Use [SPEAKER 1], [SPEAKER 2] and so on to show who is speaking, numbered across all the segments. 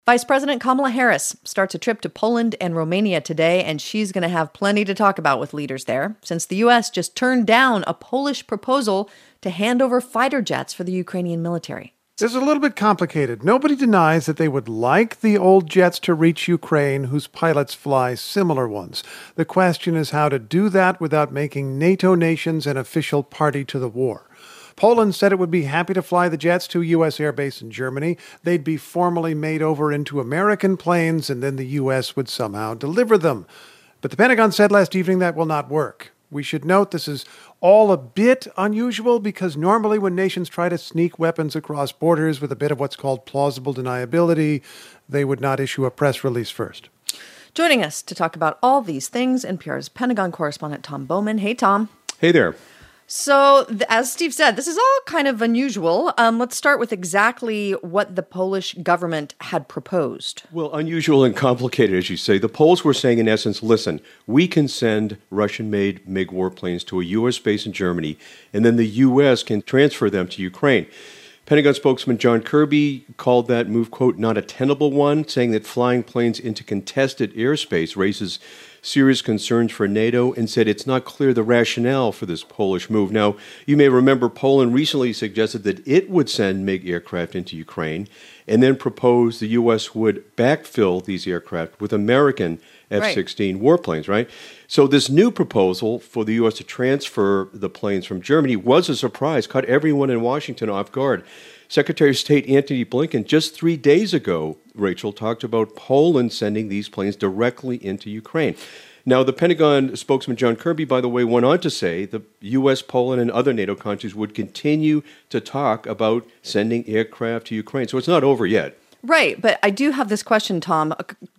[SPEAKER 1] Vice President Kamala Harris starts a trip to Poland and Romania today, and she's going to have plenty to talk about with leaders there, since the U.S. just turned down a Polish proposal to hand over fighter jets for the Ukrainian military.
[SPEAKER 2] This is a little bit complicated. Nobody denies that they would like the old jets to reach Ukraine, whose pilots fly similar ones. The question is how to do that without making NATO nations an official party to the war. Poland said it would be happy to fly the jets to a U.S. air base in Germany. They'd be formally made over into American planes, and then the U.S. would somehow deliver them. But the Pentagon said last evening that will not work. We should note this is all a bit unusual because normally when nations try to sneak weapons across borders with a bit of what's called plausible deniability, they would not issue a press release first.
[SPEAKER 1] Joining us to talk about all these things, NPR's Pentagon correspondent Tom Bowman. Hey, Tom.
[SPEAKER 3] Hey there.
[SPEAKER 1] So, as Steve said, this is all kind of unusual. Let's start with exactly what the Polish government had proposed.
[SPEAKER 3] Well, unusual and complicated, as you say. The Poles were saying, in essence, listen, we can send Russian-made MiG warplanes to a U.S. base in Germany, and then the U.S. can transfer them to Ukraine. Pentagon spokesman John Kirby called that move, quote, not a tenable one, saying that flying planes into contested airspace raises serious concerns for NATO, and said it's not clear the rationale for this Polish move. Now, you may remember Poland recently suggested that it would send MiG aircraft into Ukraine and then proposed the U.S. would backfill these aircraft with American F-16 warplanes, right? So this new proposal for the U.S. to transfer the planes from Germany was a surprise, caught everyone in Washington off guard. Secretary of State Antony Blinken just 3 days ago, Rachel, talked about Poland sending these planes directly into Ukraine. Now, the Pentagon spokesman John Kirby, by the way, went on to say the U.S., Poland, and other NATO countries would continue to talk about sending aircraft to Ukraine. So it's not over yet.
[SPEAKER 1] Right, but I do have this question, Tom.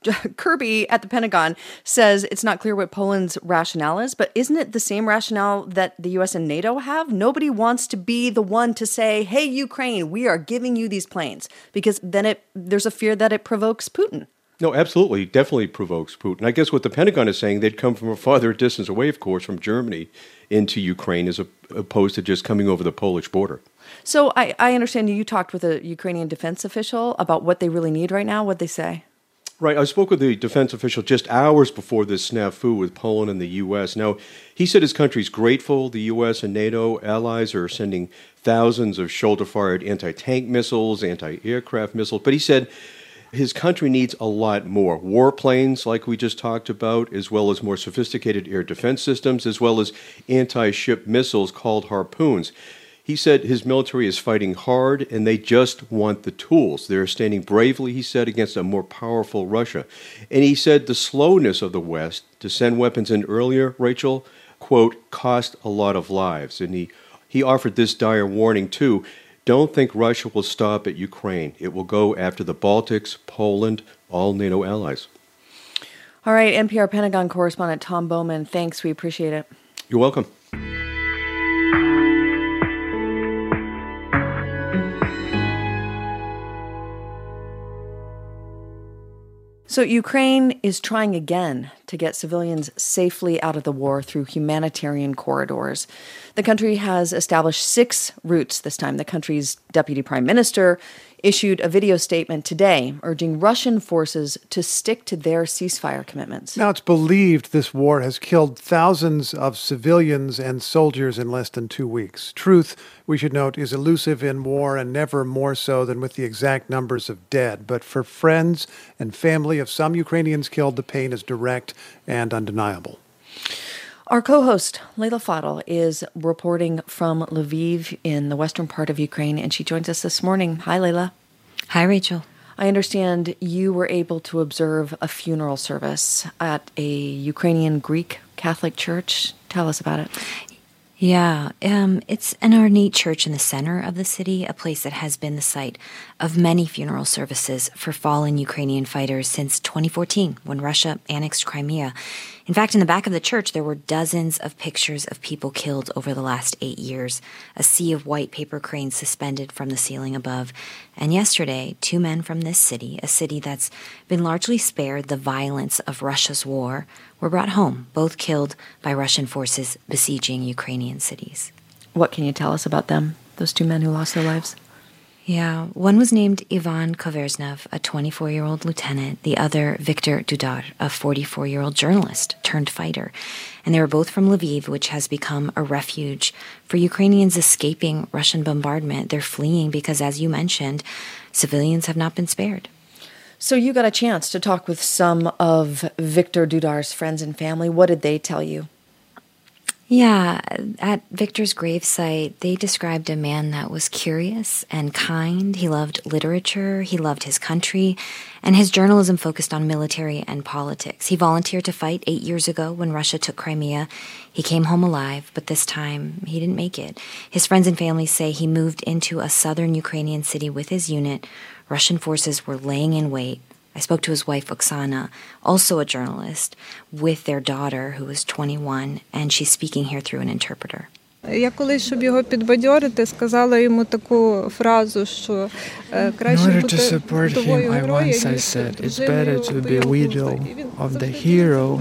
[SPEAKER 1] Kirby at the Pentagon says it's not clear what Poland's rationale is, but isn't it the same rationale that the U.S. and NATO have? Nobody wants to be the one to say, hey, Ukraine, we are giving you these planes, because then there's a fear that it provokes Putin.
[SPEAKER 3] No, absolutely. Definitely provokes Putin. I guess what the Pentagon is saying, they'd come from a farther distance away, of course, from Germany into Ukraine as opposed to just coming over the Polish border.
[SPEAKER 1] So I understand you talked with a Ukrainian defense official about what they really need right now. What'd they say?
[SPEAKER 3] Right. I spoke with the defense official just hours before this snafu with Poland and the U.S. Now, he said his country's grateful. The U.S. and NATO allies are sending thousands of shoulder-fired anti-tank missiles, anti-aircraft missiles. But he said his country needs a lot more. Warplanes, like we just talked about, as well as more sophisticated air defense systems, as well as anti-ship missiles called Harpoons. He said his military is fighting hard, and they just want the tools. They're standing bravely, he said, against a more powerful Russia. And he said the slowness of the West to send weapons in earlier, Rachel, quote, cost a lot of lives. And he offered this dire warning, too. Don't think Russia will stop at Ukraine. It will go after the Baltics, Poland, all NATO allies.
[SPEAKER 1] All right, NPR Pentagon correspondent Tom Bowman, thanks. We appreciate it.
[SPEAKER 3] You're welcome.
[SPEAKER 1] So Ukraine is trying again to get civilians safely out of the war through humanitarian corridors. The country has established 6 routes this time. The country's deputy prime minister issued a video statement today urging Russian forces to stick to their ceasefire commitments.
[SPEAKER 2] Now, it's believed this war has killed thousands of civilians and soldiers in less than 2 weeks. Truth, we should note, is elusive in war and never more so than with the exact numbers of dead. But for friends and family of some Ukrainians killed, the pain is direct and undeniable.
[SPEAKER 1] Our co-host, Leila Fadel, is reporting from Lviv in the western part of Ukraine, and she joins us this morning. Hi, Leila.
[SPEAKER 4] Hi, Rachel.
[SPEAKER 1] I understand you were able to observe a funeral service at a Ukrainian Greek Catholic church. Tell us about it.
[SPEAKER 4] Yeah, it's an ornate church in the center of the city, a place that has been the site of many funeral services for fallen Ukrainian fighters since 2014, when Russia annexed Crimea. In fact, in the back of the church, there were dozens of pictures of people killed over the last 8 years, a sea of white paper cranes suspended from the ceiling above. And yesterday, 2 men from this city, a city that's been largely spared the violence of Russia's war, were brought home, both killed by Russian forces besieging Ukrainian cities.
[SPEAKER 1] What can you tell us about them, those 2 men who lost their lives?
[SPEAKER 4] Yeah, one was named Ivan Koversnev, a 24-year-old lieutenant, the other Viktor Dudar, a 44-year-old journalist turned fighter. And they were both from Lviv, which has become a refuge for Ukrainians escaping Russian bombardment. They're fleeing because, as you mentioned, civilians have not been spared.
[SPEAKER 1] So you got a chance to talk with some of Viktor Dudar's friends and family. What did they tell you?
[SPEAKER 4] Yeah, at Viktor's gravesite, they described a man that was curious and kind. He loved literature, he loved his country, and his journalism focused on military and politics. He volunteered to fight 8 years ago when Russia took Crimea. He came home alive, but this time he didn't make it. His friends and family say he moved into a southern Ukrainian city with his unit. Russian forces were laying in wait. I spoke to his wife, Oksana, also a journalist, with their daughter, who was 21, and she's speaking here through an interpreter.
[SPEAKER 5] Я колись, щоб його підбадьорити, сказала йому таку фразу, що краще бути вдовою героя,
[SPEAKER 6] I said, it's better to be a widow of the hero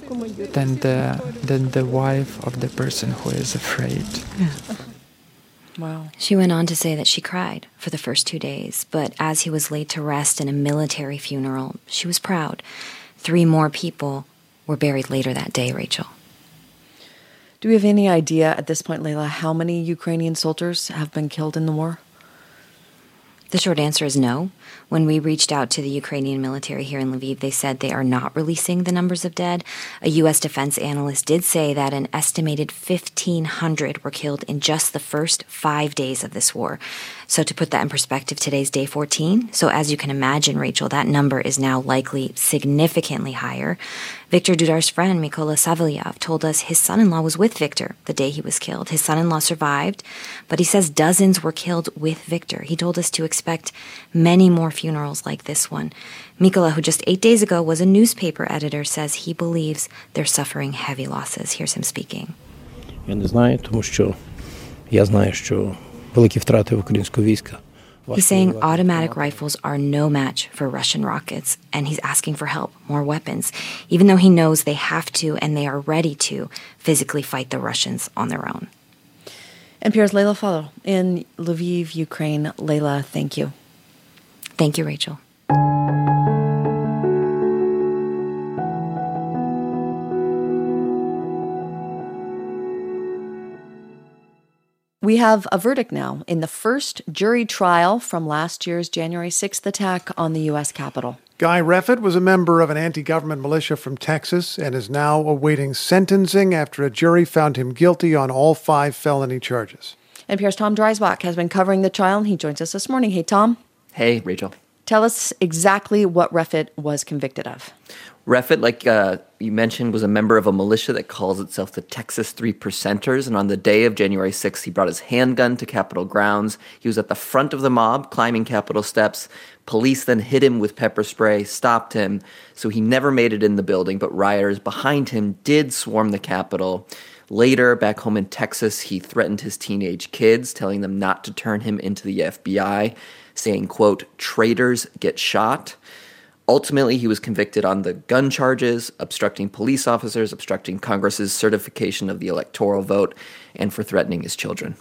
[SPEAKER 6] than the wife of the person who is afraid.
[SPEAKER 1] Wow.
[SPEAKER 4] She went on to say that she cried for the first 2 days, but as he was laid to rest in a military funeral, she was proud. 3 more people were buried later that day, Rachel.
[SPEAKER 1] Do we have any idea at this point, Layla, how many Ukrainian soldiers have been killed in the war?
[SPEAKER 4] The short answer is no. When we reached out to the Ukrainian military here in Lviv, they said they are not releasing the numbers of dead. A U.S. defense analyst did say that an estimated 1,500 were killed in just the first 5 days of this war. So to put that in perspective, today's day 14. So as you can imagine, Rachel, that number is now likely significantly higher. Viktor Dudar's friend, Mykola Savelyev, told us his son-in-law was with Viktor the day he was killed. His son-in-law survived, but he says dozens were killed with Viktor. He told us to expect many more funerals like this one. Mykola, who just 8 days ago was a newspaper editor, says he believes they're suffering heavy losses. Here's him speaking.
[SPEAKER 7] Я не знаю, тому що я знаю, що великі втрати українського війська.
[SPEAKER 4] He's saying automatic rifles are no match for Russian rockets, and he's asking for help, more weapons, even though he knows they have to and they are ready to physically fight the Russians on their own.
[SPEAKER 1] NPR's Layla Follow in Lviv, Ukraine. Layla, thank you.
[SPEAKER 4] Thank you, Rachel.
[SPEAKER 1] We have a verdict now in the first jury trial from last year's January 6th attack on the U.S. Capitol.
[SPEAKER 2] Guy Reffitt was a member of an anti-government militia from Texas and is now awaiting sentencing after a jury found him guilty on all 5 felony charges.
[SPEAKER 1] NPR's Tom Dreisbach has been covering the trial, and he joins us this morning. Hey, Tom.
[SPEAKER 8] Hey, Rachel.
[SPEAKER 1] Tell us exactly what Reffitt was convicted of.
[SPEAKER 8] Reffitt, like you mentioned, was a member of a militia that calls itself the Texas 3%ers, and on the day of January 6th, he brought his handgun to Capitol grounds. He was at the front of the mob, climbing Capitol steps. Police then hit him with pepper spray, stopped him, so he never made it in the building, but rioters behind him did swarm the Capitol. Later, back home in Texas, he threatened his teenage kids, telling them not to turn him into the FBI, saying, quote, "Traitors get shot." Ultimately, he was convicted on the gun charges, obstructing police officers, obstructing Congress's certification of the electoral vote, and for threatening his children.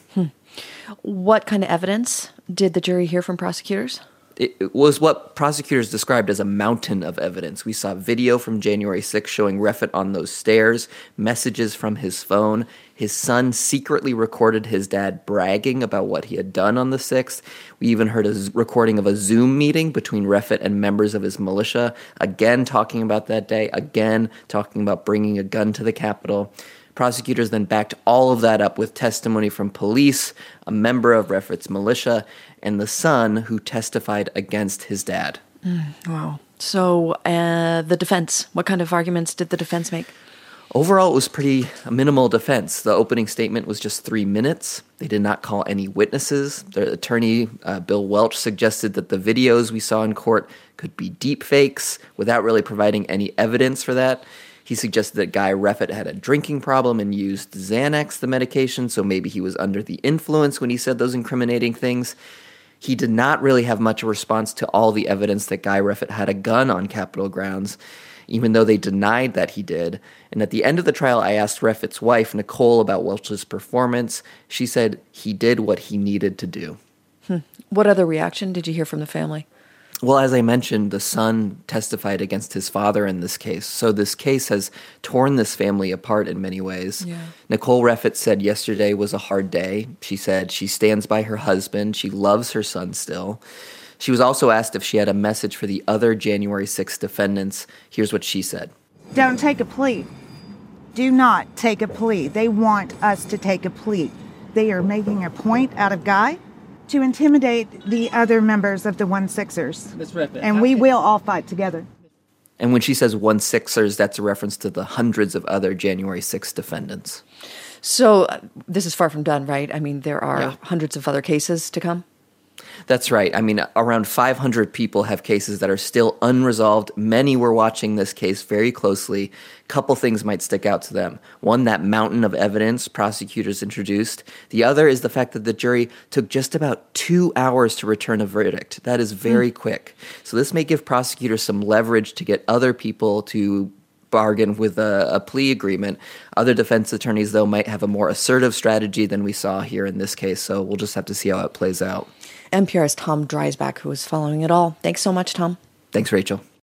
[SPEAKER 1] What kind of evidence did the jury hear from prosecutors?
[SPEAKER 8] It was what prosecutors described as a mountain of evidence. We saw video from January 6th showing Reffitt on those stairs, messages from his phone. His son secretly recorded his dad bragging about what he had done on the 6th. We even heard a recording of a Zoom meeting between Reffitt and members of his militia, again talking about that day, again talking about bringing a gun to the Capitol. Prosecutors then backed all of that up with testimony from police, a member of Reffitt's militia, and the son who testified against his dad.
[SPEAKER 1] Wow. So the defense, what kind of arguments did the defense make?
[SPEAKER 8] Overall, it was a minimal defense. The opening statement was just 3 minutes. They did not call any witnesses. Their attorney, Bill Welch, suggested that the videos we saw in court could be deep fakes without really providing any evidence for that. He suggested that Guy Reffitt had a drinking problem and used Xanax, the medication, so maybe he was under the influence when he said those incriminating things. He did not really have much response to all the evidence that Guy Reffitt had a gun on Capitol grounds, even though they denied that he did. And at the end of the trial, I asked Reffitt's wife, Nicole, about Welch's performance. She said he did what he needed to do.
[SPEAKER 1] What other reaction did you hear from the family?
[SPEAKER 8] Well, as I mentioned, the son testified against his father in this case. So this case has torn this family apart in many ways.
[SPEAKER 1] Yeah.
[SPEAKER 8] Nicole Reffitt said yesterday was a hard day. She said she stands by her husband. She loves her son still. She was also asked if she had a message for the other January 6th defendants. Here's what she said.
[SPEAKER 9] Don't take a plea. Do not take a plea. They want us to take a plea. They are making a point out of Guy to intimidate the other members of the 1-6ers. And we will all fight together.
[SPEAKER 8] And when she says 1-6ers, that's a reference to the hundreds of other January 6th defendants.
[SPEAKER 1] So this is far from done, right? I mean, there are hundreds of other cases to come?
[SPEAKER 8] That's right. I mean, around 500 people have cases that are still unresolved. Many were watching this case very closely. Couple things might stick out to them. One, that mountain of evidence prosecutors introduced. The other is the fact that the jury took just about 2 hours to return a verdict. That is very quick. So this may give prosecutors some leverage to get other people to bargain with a plea agreement. Other defense attorneys, though, might have a more assertive strategy than we saw here in this case. So we'll just have to see how it plays out.
[SPEAKER 1] NPR's Tom Dreisbach, who was following it all. Thanks so much, Tom.
[SPEAKER 8] Thanks, Rachel.